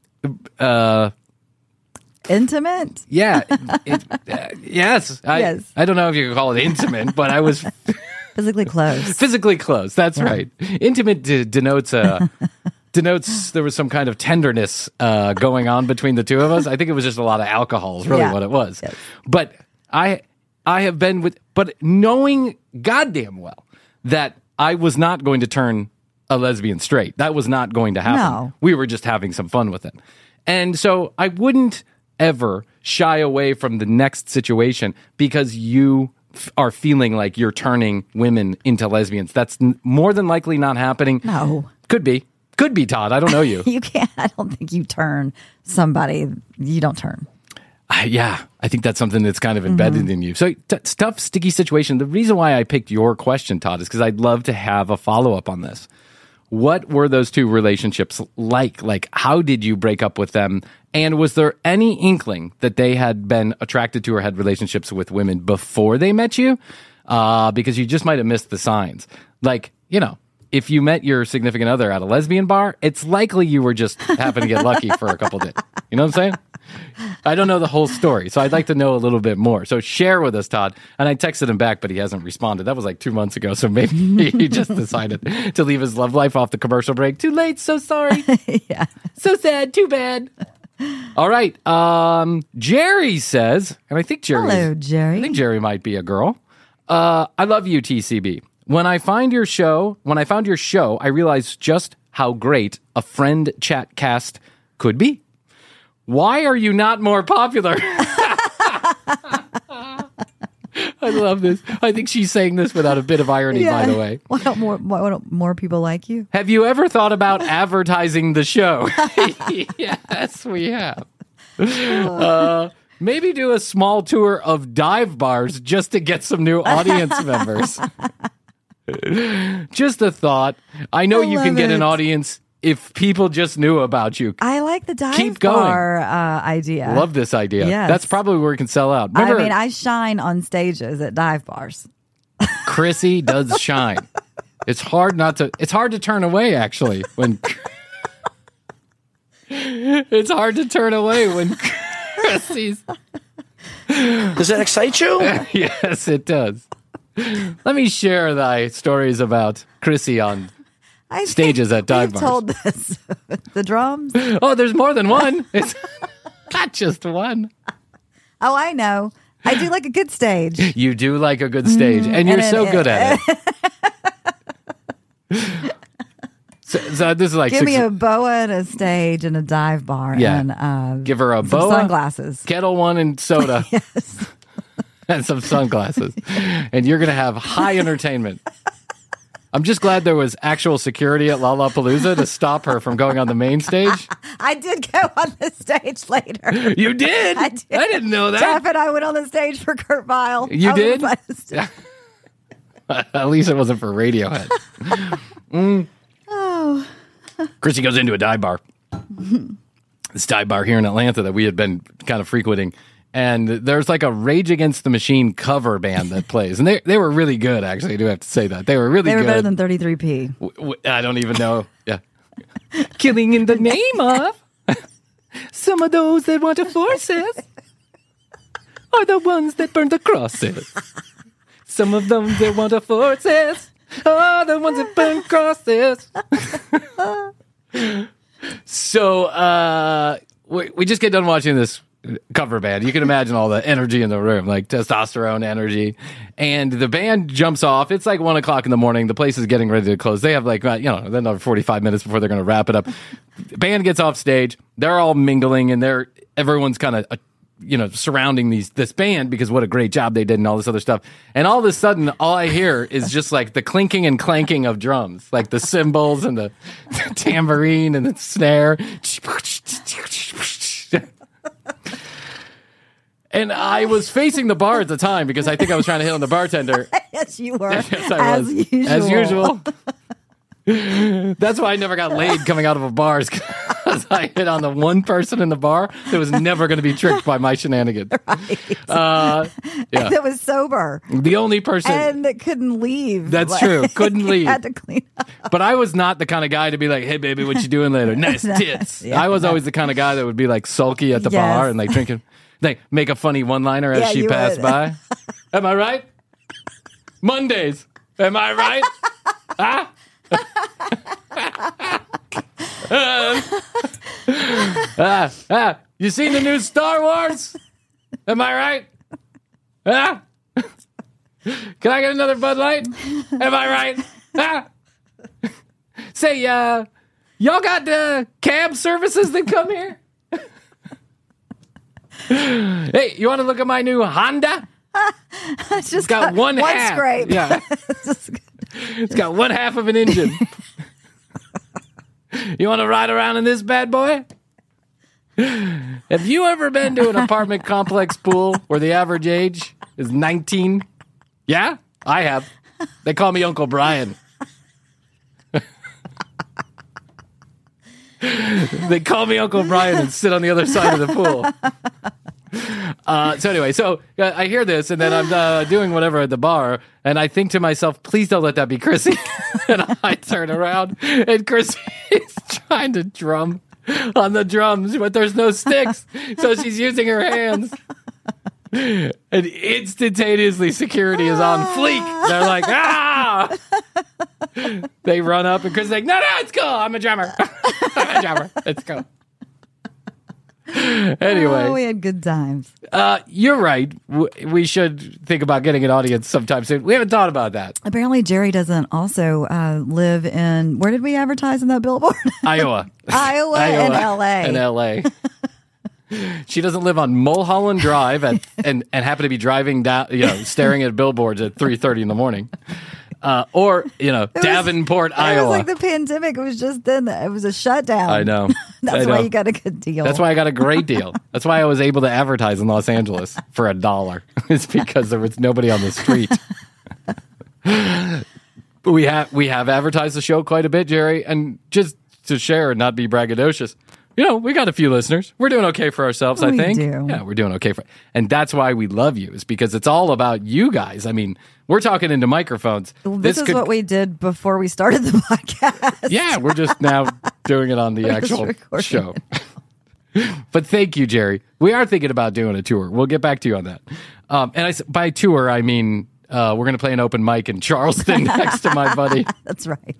intimate? Yeah. Yes. Yes. I don't know if you could call it intimate, but I was... Physically close. Physically close. That's right. Intimate denotes there was some kind of tenderness going on between the two of us. I think it was just a lot of alcohol is really what it was. Yes. But I have been with, but knowing goddamn well that I was not going to turn a lesbian straight. That was not going to happen. No. We were just having some fun with it. And so I wouldn't ever shy away from the next situation because you are feeling like you're turning women into lesbians. That's more than likely not happening. No. Could be, Todd. I don't know you. You can't. I don't think you turn somebody. You don't turn. I think that's something that's kind of embedded in you. So tough, sticky situation. The reason why I picked your question, Todd, is because I'd love to have a follow-up on this. What were those two relationships like? Like, how did you break up with them? And was there any inkling that they had been attracted to or had relationships with women before they met you? Because you just might have missed the signs. Like, if you met your significant other at a lesbian bar, it's likely you were just happened to get lucky for a couple days. You know what I'm saying? I don't know the whole story, so I'd like to know a little bit more. So share with us, Todd. And I texted him back, but he hasn't responded. That was like 2 months ago, so maybe he just decided to leave his love life off the commercial break. Too late, so sorry. Yeah. So sad, too bad. All right. Jerry says, and I think Hello, Jerry. I think Jerry might be a girl. I love you, TCB. When I found your show, I realized just how great a friend chat cast could be. Why are you not more popular? I love this. I think she's saying this without a bit of irony, by the way. Why don't more people like you? Have you ever thought about advertising the show? Yes, we have. Maybe do a small tour of dive bars just to get some new audience members. Just a thought. I know you can get an audience if people just knew about you. I like the dive bar idea. Love this idea. Yes. That's probably where we can sell out. Remember, I shine on stages at dive bars. Chrissy does shine. It's hard to turn away, actually. It's hard to turn away when Chrissy's. Does that excite you? Yes, it does. Let me share thy stories about Chrissy on stages at dive bars. Told this. The drums? Oh, there's more than one. It's not just one. Oh, I know. I do like a good stage. You do like a good stage, and you're so good at it. So this is like give me a boa and a stage and a dive bar. Yeah. And give her a boa, sunglasses, Kettle One, and soda. Yes. And some sunglasses. And you're going to have high entertainment. I'm just glad there was actual security at Lollapalooza to stop her from going on the main stage. I did go on the stage later. You did? I didn't know that. Jeff and I went on the stage for Kurt Vile. You did? At least it wasn't for Radiohead. Oh. Chrissy goes into a dive bar. This dive bar here in Atlanta that we had been kind of frequenting. and there's like a Rage Against the Machine cover band that plays, and they were really good. Actually, I do have to say that they were really good. Better than 33P. I don't even know. Yeah, killing in the name of some of those that want to force us are the ones that burn the crosses. Some of them that want to force us are the ones that burn crosses. So we just get done watching this cover band. You can imagine all the energy in the room, like testosterone energy. And the band jumps off. It's like 1 o'clock in the morning. The place is getting ready to close. They have like, another 45 minutes before they're going to wrap it up. The band gets off stage. They're all mingling, and everyone's kind of, surrounding this band because what a great job they did and all this other stuff. And all of a sudden, all I hear is just like the clinking and clanking of drums, like the cymbals and the tambourine and the snare. And I was facing the bar at the time because I think I was trying to hit on the bartender. Yes, you were. Yes, I was. As usual. That's why I never got laid coming out of a bar, because I hit on the one person in the bar that was never going to be tricked by my shenanigans. Right. Yeah. That was sober. The only person. And that couldn't leave. That's true. Couldn't leave. Had to clean up. But I was not the kind of guy to be like, hey, baby, what you doing later? Nice tits. Yeah, I was always the kind of guy that would be like sulky at the bar and like drinking, like make a funny one-liner as she passed by. Am I right? Mondays. Am I right? Huh? You seen the new Star Wars? Am I right? Can I get another Bud Light? Am I right? Say, y'all got cab services that come here? Hey, you want to look at my new Honda? It's just got one half. scrape. Yeah. It's got one half of an engine. You want to ride around in this bad boy? Have you ever been to an apartment complex pool where the average age is 19? Yeah, I have. They call me Uncle Brian. They call me Uncle Brian and sit on the other side of the pool. So anyway, I hear this, and then I'm doing whatever at the bar, and I think to myself, please don't let that be Chrissy. And I turn around, and Chrissy is trying to drum on the drums, but there's no sticks, so she's using her hands. And instantaneously, security is on fleek. They're like, ah! They run up, and Chrissy's like, no, it's cool. I'm a drummer. Let's go. Anyway, we had good times. You're right. We should think about getting an audience sometime soon. We haven't thought about that. Apparently, Jerry doesn't also live in, where did we advertise in that billboard? Iowa. Iowa and L.A. And L.A. She doesn't live on Mulholland Drive and happen to be driving down, staring at billboards at 3:30 in the morning. Or Davenport, Iowa. It was like the pandemic. It was just then. It was a shutdown. I know. That's why you got a good deal. That's why I got a great deal. That's why I was able to advertise in Los Angeles for $1. It's because there was nobody on the street. But we have advertised the show quite a bit, Jerry, and just to share and not be braggadocious. We got a few listeners. We're doing okay for ourselves, I think. Do. Yeah, we're doing okay and that's why we love you, is because it's all about you guys. I mean, we're talking into microphones. Well, this is what we did before we started the podcast. Yeah, we're just now doing it on the actual show. But thank you, Jerry. We are thinking about doing a tour. We'll get back to you on that. And by tour, I mean we're going to play an open mic in Charleston next to my buddy. That's right.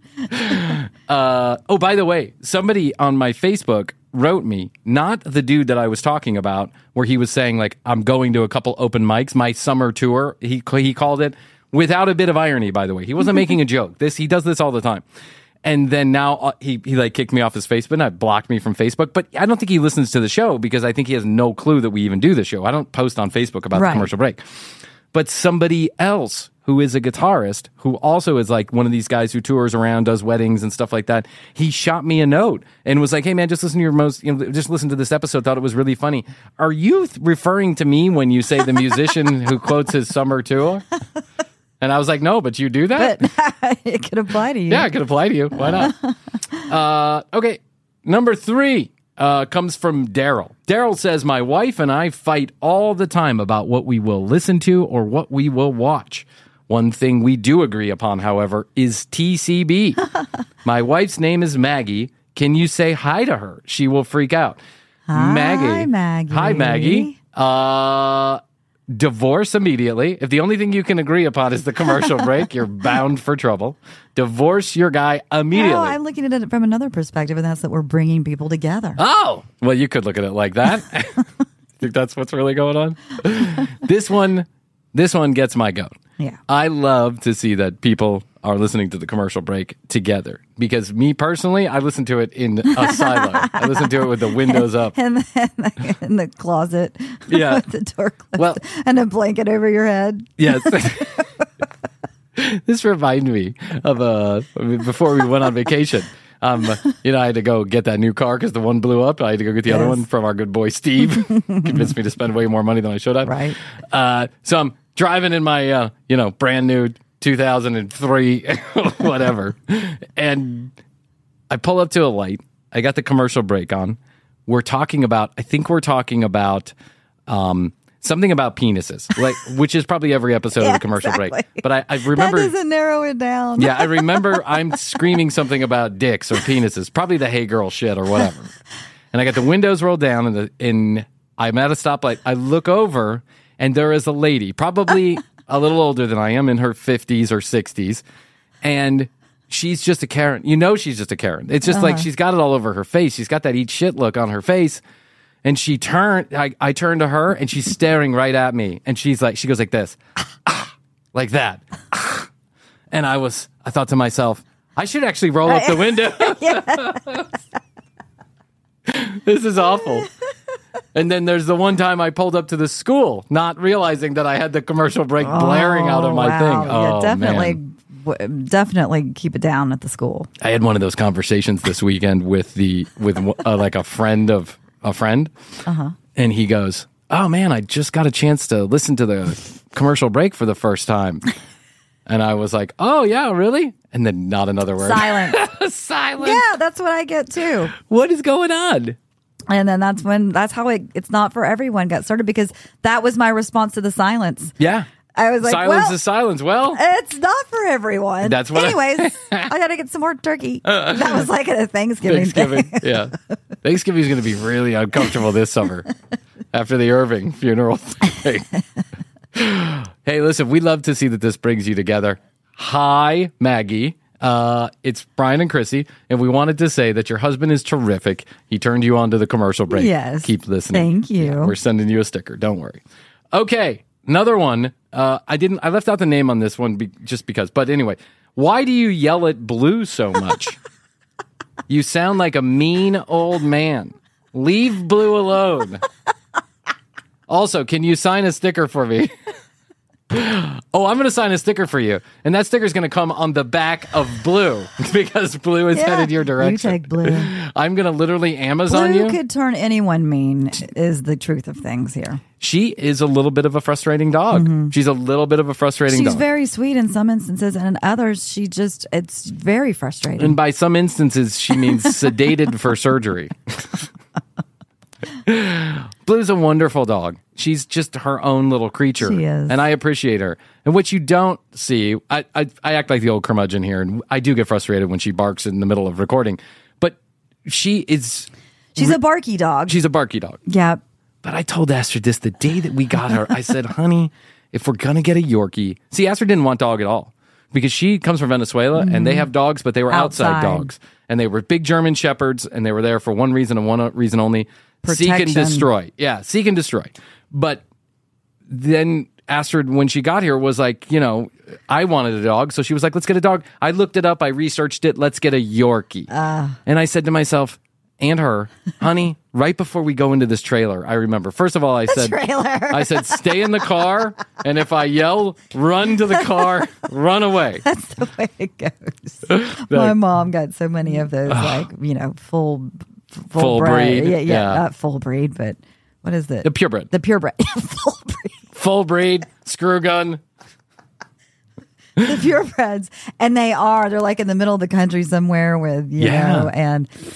By the way, somebody on my Facebook wrote me, not the dude that I was talking about, where he was saying, like, I'm going to a couple open mics, my summer tour, he called it, without a bit of irony, by the way. He wasn't making a joke. He does this all the time. And then now he like kicked me off his Facebook and blocked me from Facebook. But I don't think he listens to the show because I think he has no clue that we even do the show. I don't post on Facebook about the commercial break. But somebody else who is a guitarist, who also is like one of these guys who tours around, does weddings and stuff like that, he shot me a note and was like, hey man, just listen to just listen to this episode, thought it was really funny. Are you referring to me when you say the musician who quotes his summer tour? And I was like, no, but you do that? But it could apply to you. Yeah, it could apply to you. Why not? Okay, number 3. comes from Daryl. Daryl says, my wife and I fight all the time about what we will listen to or what we will watch. One thing we do agree upon, however, is TCB. My wife's name is Maggie. Can you say hi to her? She will freak out. Hi, Maggie. Hi, Maggie. Divorce immediately. If the only thing you can agree upon is the commercial break, you're bound for trouble. Divorce your guy immediately. No, I'm looking at it from another perspective, and that's that we're bringing people together. Oh, well, you could look at it like that. Think that's what's really going on? This one gets my goat. Yeah. I love to see that people are listening to the commercial break together because me personally, I listen to it in a silo. I listen to it with the windows up. And then in the closet Yeah. with the door closed Well- and a blanket over your head. Yes. This reminded me of before we went on vacation. I had to go get that new car because the one blew up. I had to go get the other one from our good boy Steve. Convinced me to spend way more money than I should have. Right. So I'm driving in my brand new 2003 whatever, and I pull up to a light. I got the commercial break on. I think we're talking about something about penises, which is probably every episode of the commercial break. But I remember That doesn't narrow it down. yeah, I remember I'm screaming something about dicks or penises, probably the hey girl shit or whatever. And I got the windows rolled down and I'm at a stoplight. I look over and there is a lady, probably a little older than I am, in her 50s or 60s. And she's just a Karen. You know she's just a Karen. It's just like she's got it all over her face. She's got that eat shit look on her face. And she turned, I turned to her and she's staring right at me. And she goes like this, like that. And I thought to myself, I should actually roll up the window. This is awful. And then there's the one time I pulled up to the school, not realizing that I had the commercial break blaring out of my thing. Yeah, Oh, definitely. man. Definitely keep it down at the school. I had one of those conversations this weekend with like a friend of a friend. And he goes, oh man, I just got a chance to listen to the commercial break for the first time. And I was like, oh yeah, really? And then not another word. Silence. Silence. Yeah, that's what I get too. What is going on? And then that's how it's not for everyone got started, because that was my response to the silence. Yeah. I was like, silence is silence. Well, it's not for everyone. That's what Anyways, I got to get some more turkey. That was like a Thanksgiving thing. Yeah. Thanksgiving is going to be really uncomfortable this summer after the Irving funeral thing. Hey, listen, we love to see that this brings you together. Hi, Maggie. It's Brian and Chrissy, and we wanted to say that your husband is terrific. He turned you on to the commercial break. Yes. Keep listening. Thank you. Yeah, we're sending you a sticker. Don't worry. Okay. Another one. I left out the name on this one just because. But anyway, why do you yell at Blue so much? You sound like a mean old man. Leave Blue alone. Also, can you sign a sticker for me? Oh, I'm going to sign a sticker for you. And that sticker is going to come on the back of Blue because Blue is headed your direction. You take Blue. I'm going to literally Amazon Blue you. could turn anyone mean is the truth of things here. She is a little bit of a frustrating dog. She's a little bit of a frustrating dog. She's very sweet in some instances, and in others, it's very frustrating. And by some instances, she means sedated for surgery. Blue's a wonderful dog. She's just her own little creature. She is. And I appreciate her. And what you don't see, I act like the old curmudgeon here, and I do get frustrated when she barks in the middle of recording. But she's a barky dog. She's a barky dog. Yeah. But I told Astrid this the day that we got her. I said, honey, if we're going to get a Yorkie. See, Astrid didn't want dog at all because she comes from Venezuela and they have dogs, but they were outside dogs. And they were big German shepherds and they were there for one reason and one reason only. Protection. Seek and destroy. Yeah, seek and destroy. But then Astrid, when she got here, was like, I wanted a dog. So she was like, let's get a dog. I looked it up. I researched it. Let's get a Yorkie. And I said to myself and her, honey, right before we go into this trailer, I remember, first of all, I said, stay in the car. And if I yell, run to the car, run away. That's the way it goes. My mom got so many of those, full breed. Yeah, not full breed, but what is it? The purebred. The purebred. Full breed. Full breed, screw gun. The purebreds. And they're like in the middle of the country somewhere with, you know, and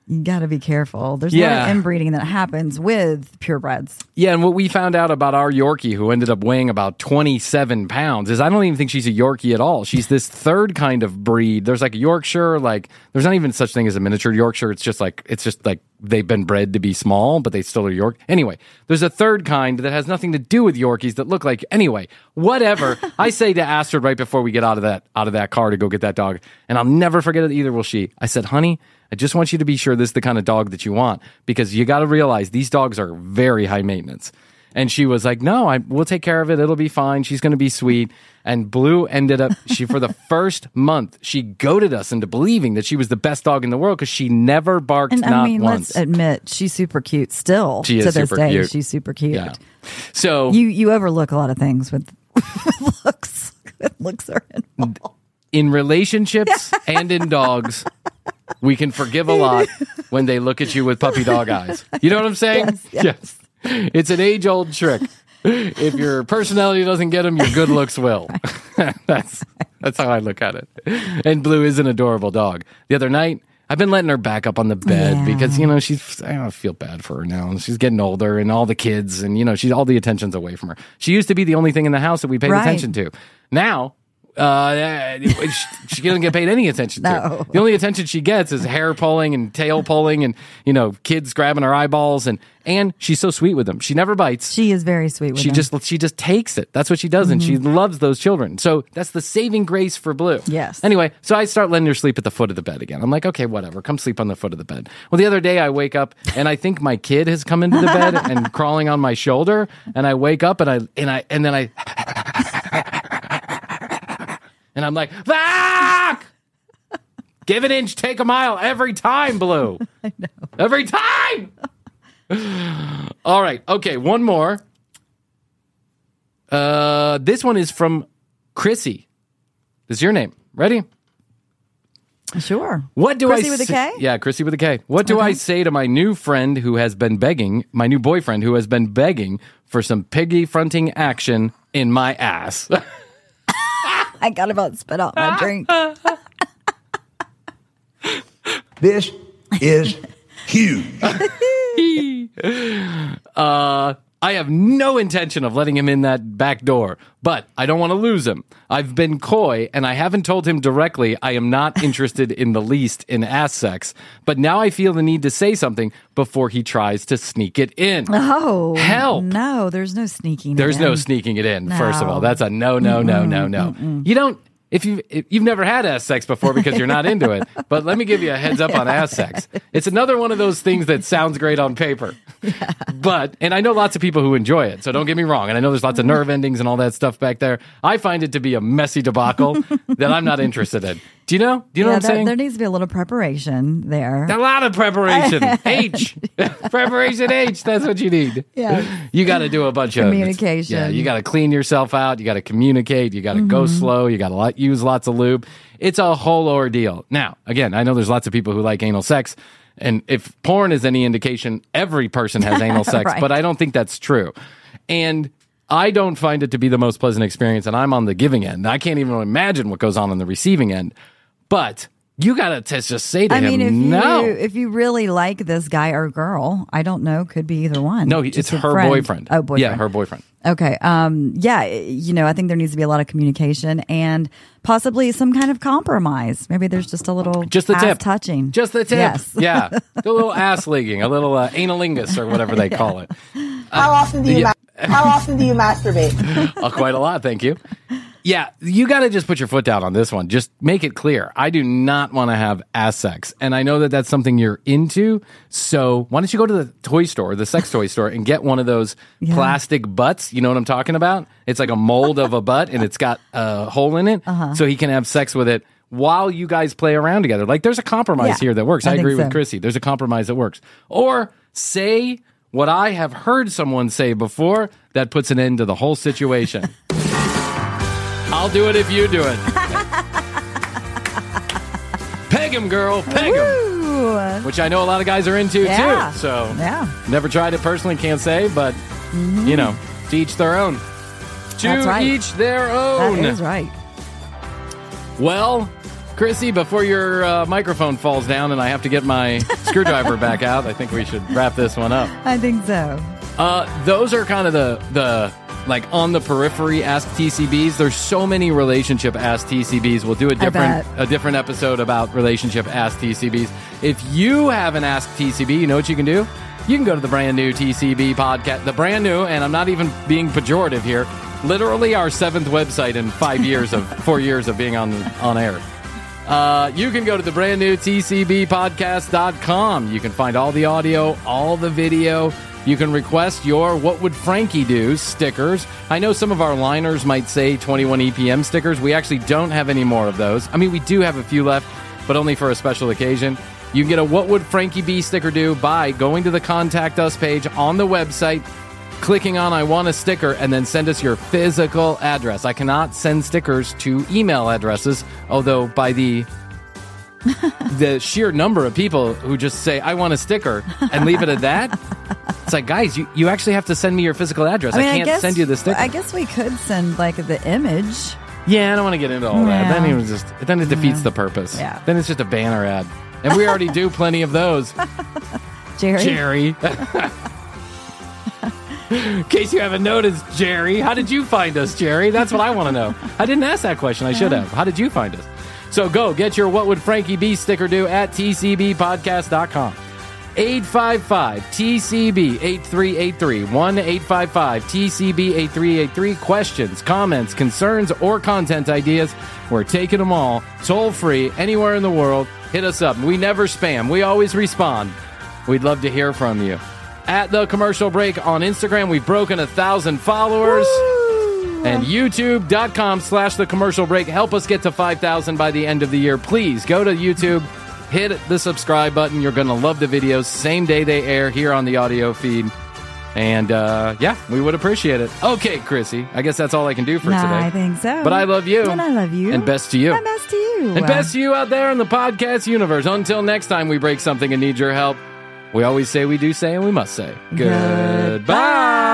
You got to be careful. There's a lot of inbreeding that happens with purebreds. Yeah, and what we found out about our Yorkie, who ended up weighing about 27 pounds, is I don't even think she's a Yorkie at all. She's this third kind of breed. There's like a Yorkshire, like there's not even such thing as a miniature Yorkshire. It's just like they've been bred to be small, but they still are York. Anyway, there's a third kind that has nothing to do with Yorkies that look like. Anyway, whatever. I say to Astrid right before we get out of that car to go get that dog, and I'll never forget it either. Will she? I said, honey, I just want you to be sure this is the kind of dog that you want, because you got to realize these dogs are very high maintenance. And she was like, no, we'll take care of it. It'll be fine. She's going to be sweet. And Blue ended up, for the first month, she goaded us into believing that she was the best dog in the world because she never barked, and, not I mean, once. Let's admit, she's super cute still. She is to this super day, cute. she's super cute. Yeah. So you overlook a lot of things with looks. Looks are involved. In relationships and in dogs, we can forgive a lot when they look at you with puppy dog eyes. You know what I'm saying? Yes. It's an age-old trick. If your personality doesn't get them, your good looks will. That's how I look at it. And Blue is an adorable dog. The other night, I've been letting her back up on the bed because, I don't feel bad for her now. She's getting older and all the kids and, all the attention's away from her. She used to be the only thing in the house that we paid attention to. Now, she doesn't get paid any attention to. The only attention she gets is hair pulling and tail pulling and, kids grabbing her eyeballs. And she's so sweet with them. She never bites. She is very sweet with them. She just takes it. That's what she does. And she loves those children. So that's the saving grace for Blue. Yes. Anyway, so I start letting her sleep at the foot of the bed again. I'm like, okay, whatever. Come sleep on the foot of the bed. Well, the other day I wake up and I think my kid has come into the bed and crawling on my shoulder. And I wake up and I'm like, fuck! Give an inch, take a mile every time, Blue. I know. Every time! All right. Okay, one more. This one is from Chrissy. This is your name. Ready? Sure. What do Chrissy I with a K? Yeah, Chrissy with a K. What do I say to my new friend who has been begging, my new boyfriend who has been begging for some piggy fronting action in my ass? I got about to spit out my drink. This is huge. I have no intention of letting him in that back door, but I don't want to lose him. I've been coy, and I haven't told him directly I am not interested in the least in ass sex, but now I feel the need to say something before he tries to sneak it in. Oh. Help. No, there's no sneaking There's it in. no sneaking it in, first of No. all. That's a no. You don't... If you've never had ass sex before because you're not into it, but let me give you a heads up on ass sex. It's another one of those things that sounds great on paper. Yeah. And I know lots of people who enjoy it, so don't get me wrong. And I know there's lots of nerve endings and all that stuff back there. I find it to be a messy debacle that I'm not interested in. Do you know? Do you know what I'm saying? There needs to be a little preparation there. A lot of preparation. H. Preparation H. That's what you need. Yeah. You got to do a bunch Communication. Yeah, you got to clean yourself out. You got to communicate. You got to go slow. You got to use lots of lube. It's a whole ordeal. Now, again, I know there's lots of people who like anal sex. And if porn is any indication, every person has anal sex. Right. But I don't think that's true. And I don't find it to be the most pleasant experience. And I'm on the giving end. I can't even imagine what goes on the receiving end. But you got to just say to him, no. If you really like this guy or girl, I don't know, could be either one. No, Just it's a her friend. boyfriend. Oh, boyfriend. Yeah, her boyfriend. Okay. I think there needs to be a lot of communication and possibly some kind of compromise. Maybe there's just a little Just the ass tip. touching. Just the tip. Yes. Yeah. A little ass leaguing, a little analingus or whatever they call it. How often do you masturbate? Quite a lot, thank you. Yeah, you got to just put your foot down on this one. Just make it clear. I do not want to have ass sex. And I know that that's something you're into. So why don't you go to the toy store, the sex toy store, and get one of those plastic butts. You know what I'm talking about? It's like a mold of a butt, and it's got a hole in it. So he can have sex with it while you guys play around together. Like, there's a compromise here that works. I agree with Chrissy. There's a compromise that works. Or say what I have heard someone say before that puts an end to the whole situation. I'll do it if you do it. Peg him, girl. Peg him. Which I know a lot of guys are into, too. So, never tried it personally, can't say. But, to each their own. Each their own. That is right. Well, Chrissy, before your microphone falls down and I have to get my screwdriver back out, I think we should wrap this one up. I think so. Those are kind of the like on the periphery Ask TCBs. There's so many relationship Ask TCBs. We'll do a different episode about relationship Ask TCBs. If you have an Ask TCB, you know what you can do? You can go to the brand new TCB podcast, the brand new, and I'm not even being pejorative here, literally our 7th website in 4 years of being on air. You can go to the brand new TCBpodcast.com. You can find all the audio, all the video. You can request your What Would Frankie Do stickers. I know some of our liners might say 21 EPM stickers. We actually don't have any more of those. I mean, we do have a few left, but only for a special occasion. You can get a What Would Frankie Be sticker do by going to the Contact Us page on the website, clicking on I Want a Sticker, and then send us your physical address. I cannot send stickers to email addresses, although by the sheer number of people who just say, I want a sticker, and leave it at that, it's like, guys, you actually have to send me your physical address. I can't send you the sticker. I guess we could send, like, the image. Yeah, I don't want to get into all that. Then it defeats the purpose. Yeah. Then it's just a banner ad. And we already do plenty of those. Jerry. In case you haven't noticed, Jerry, how did you find us, Jerry? That's what I want to know. I didn't ask that question. I should have. How did you find us? So go get your What Would Frankie Be sticker do at tcbpodcast.com. 855-TCB-8383. 1-855-TCB-8383. Questions, comments, concerns, or content ideas. We're taking them all. Toll free, anywhere in the world. Hit us up. We never spam. We always respond. We'd love to hear from you. At The Commercial Break on Instagram, we've broken 1,000 followers. Woo! And youtube.com/The Commercial Break. Help us get to 5,000 by the end of the year. Please go to YouTube. Hit the subscribe button. You're going to love the videos. Same day they air here on the audio feed. And, we would appreciate it. Okay, Chrissy. I guess that's all I can do for today. I think so. But I love you. And I love you. And best to you. And best to you. And best to you out there in the podcast universe. Until next time we break something and need your help, we always say, we do say, and we must say. Goodbye.